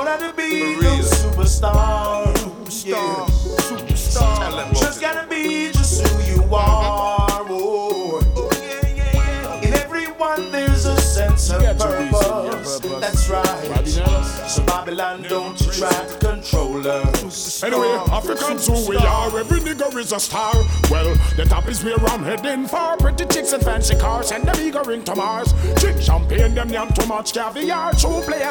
gotta be no superstar. Yeah. Superstar. Just gotta be just who you are. Oh, yeah. In everyone there's a sense of purpose. That's right. So Babylon, don't you try to control us. Anyway, Africans who we are, every nigger is a star. Well, the top is where I'm heading for. Pretty chicks and fancy cars, and them eager into Mars. Chick champagne, them yam too much caviar. True players